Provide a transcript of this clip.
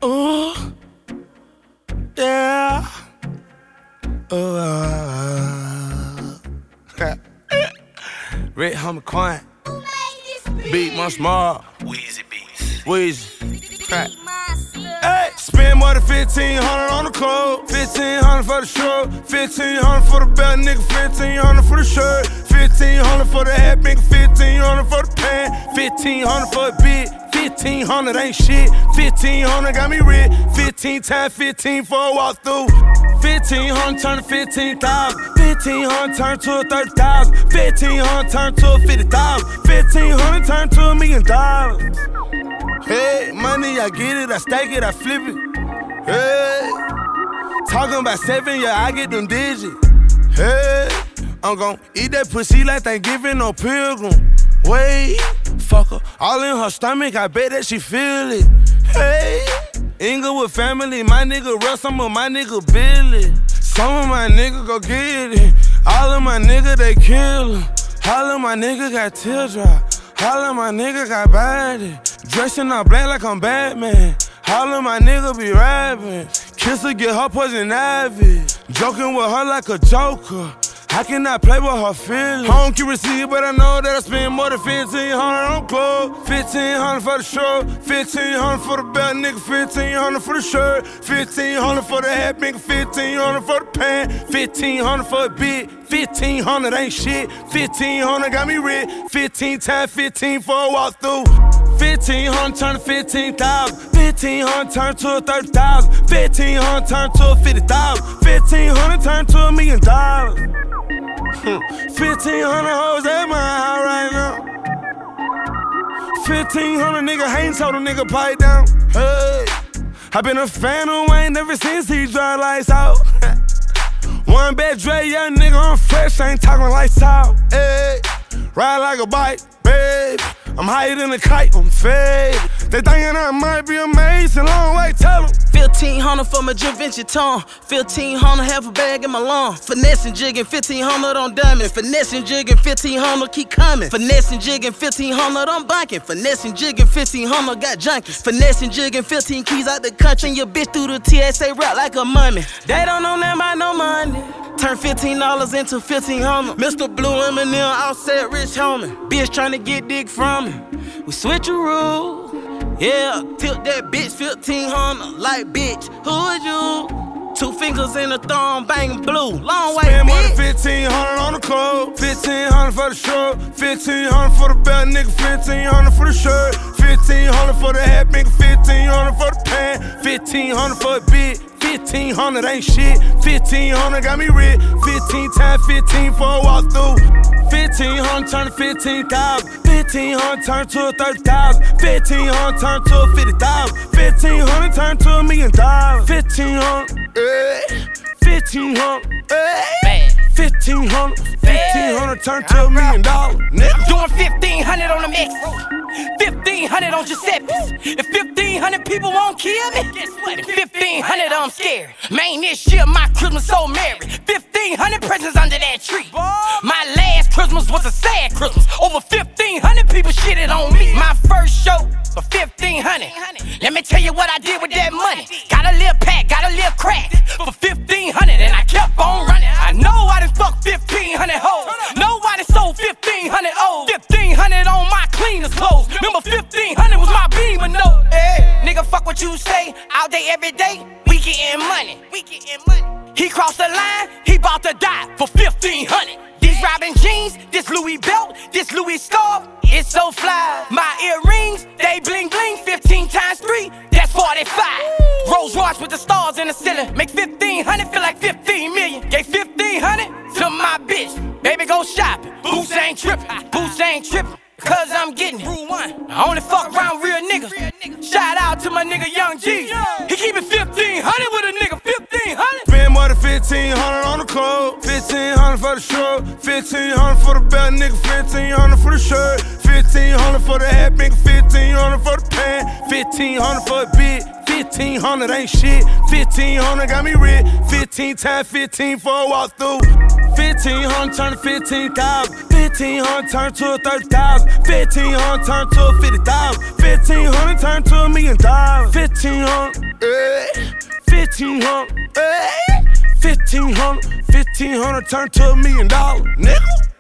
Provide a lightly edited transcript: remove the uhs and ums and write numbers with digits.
Yeah. Red Hummer Coin. Beat my smart. Weezy Beats. Weezy. Hey, spend more than 1,500 on the clothes, 1,500 for the show, 1,500 for the belt, nigga, 1,500 for the shirt, 1,500 for the hat, nigga, 1,500 for the pants, 1,500 for the beat, 1,500 ain't shit, 1,500 got me rich, 15 times 15 for a walk through, 1,500 turn to 15,000, 1,500 turn to a 30,000, 1,500 turn to a 50,000, 1,500 turn to $1 million. Hey, money, I get it, I stack it, I flip it. Hey, talking about 7, yeah, I get them digits. Hey, I'm gon' eat that pussy like Thanksgiving on Pilgrim. Wait, fuck her, all in her stomach, I bet that she feel it. Hey, Inglewood family, my nigga Russ, some of my nigga Billy. Some of my niggas go get it, all of my niggas they kill her. All of my niggas got teardrop, all of my niggas got body. Dressing all black like I'm Batman. All of my niggas be rapping. Kiss her, get her poison ivy. Joking with her like a joker. I cannot play with her feelings. I don't keep receipt, but I know that I spend more than 1,500 on clothes. 1,500 for the show, 1,500 for the belt, nigga, 1,500 for the shirt, 1,500 for the hat, nigga, 1,500 for the pants, 1,500 for the beat, 1,500 ain't shit, 1,500 got me rich, 15 times 15 for a walk through. 1,500 turn to 15,000, 1,500 turn to a 30,000, 1,500 turn to a 50,000, 1,500 turn to $1 million. 1,500 hoes at my house right now. 1,500 nigga hating, told a nigga pipe down. Hey, I been a fan of Wayne ever since he drive lights out. One bad Dre, young nigga, I'm fresh, I ain't talking lights out. Hey, ride like a bike, babe. I'm higher than a kite, I'm fade. They thinking I might be amazing, long way, tell them. 1,500 for my Givenchy tongue. 1,500 half a bag in my lung. Finessing, jigging, 1,500 on diamond. Finessing, jigging, 1,500 keep coming. Finessing, jigging, 1,500 on banking. Finessing, jigging, 1,500 got junkies. Finessing, jigging, 15 keys out the country. And your bitch through the TSA rap like a mummy. They don't know nothing about no money. Turn $15 into 1,500. Mr. Blue Eminem, offset rich homie. Bitch tryna get dick from me. We switch a rule. Yeah, tilt that bitch 1,500. Like, bitch, who is you? 2 fingers in the thumb, banging blue. Long way, spend more bitch. than 1,500 on the clothes, 1,500 for the show, 1,500 for the belt, nigga, 1,500 for the shirt, 1,500 for the hat, nigga, 1,500 for the pants, 1,500 for the beat, 1,500 ain't shit, 1,500 got me rich, 15 times 15 for a walk through. 1,500 turn to 15,000, 1,500 turn to a 30,000, 1,500 turn to a 50,000, 1,500 turn to $1 million. 1,500, 1,500, 1,500 turn to $1 million. Nigga. Doing 1,500 on the mix, 1,500 on Giuseppe's. If 1,500 people won't kill me, guess what? If 1,500 I'm scared. Man, this year my Christmas so merry. 1,500 presents under that tree. My last Christmas was a sad Christmas. Over 1,500 people shitted on me. My first show for 1,500. Let me tell you what I did with that money. Got a little pack, got a little crack for 1,500, and I kept on running. I know I done fucked 1,500 hoes. Nobody sold 1,500 O's. 1,500 on my cleanest clothes. Remember 1,500 was my Beamer note. Hey, nigga, fuck what you say. All day, every day, we getting money. He crossed the line, he bout to die for 1,500. These Robin jeans, this Louis belt, this Louis scarf, it's so fly. My earrings, they bling bling, 15 times 3, that's 45. Rolls Royce with the stars in the ceiling, make 1,500 feel like 15 million. Gave 1,500 to my bitch, baby go shopping. Boots ain't trippin', cause I'm getting it. I only fuck around real niggas. Shout out to my nigga Young G. He keep it 1,500 with a nigga, 1,500. Spend more than 1,500 on the clothes, 1,500 for the show, 1,500 for the belt, nigga, 1,500 for the shirt, 1,500 for the hat, nigga, 1,500 for the pants, 1,500 for the beat, 1,500 ain't shit, 1,500 got me rich, 15 times 15 for a walk through. 1,500 turn to 15,000, 1,500 turn to a 30,000, 1,500 turn to a 50,000, 1,500 turn to $1 million. 1,500. 1500, 1500, 1500 turn to $1 million, nigga.